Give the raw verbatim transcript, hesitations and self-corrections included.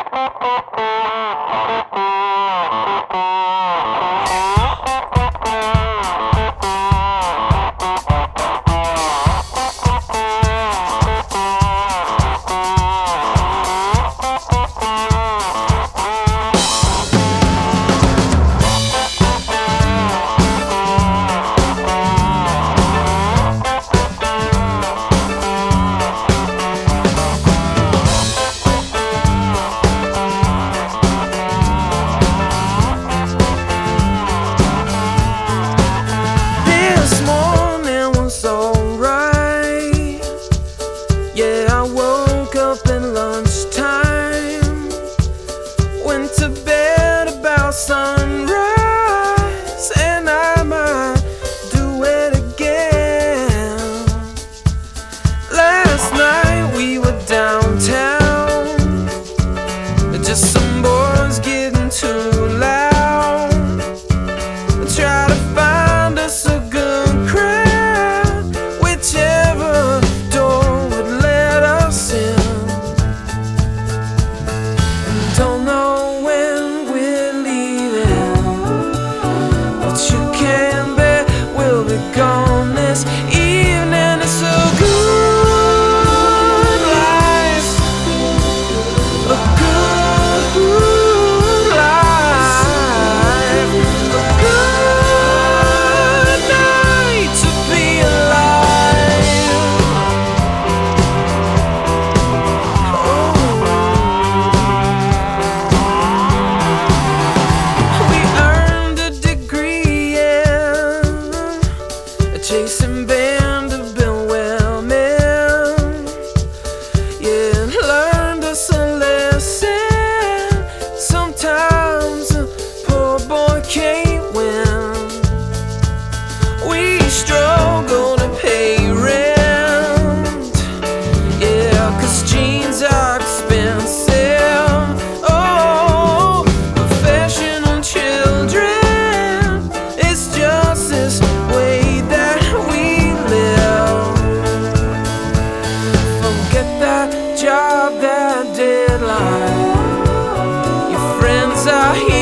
Sunrise, and I might do it again. Last night we were downtown, just some boys getting too loud. Try to find us a good crowd, whichever door would let us in. And don't know when we're you can bet we'll be gone this evening. It's a good life, a good, good life, a good night to be alive. Oh. We earned a degree chasing Vanderbilt women, yeah, learned us a lesson. Sometimes a poor boy can't win. We struggle to pay rent, yeah, 'cause jeans are expensive. Oh, professional children, it's just this way that job, that deadline. Your friends are here.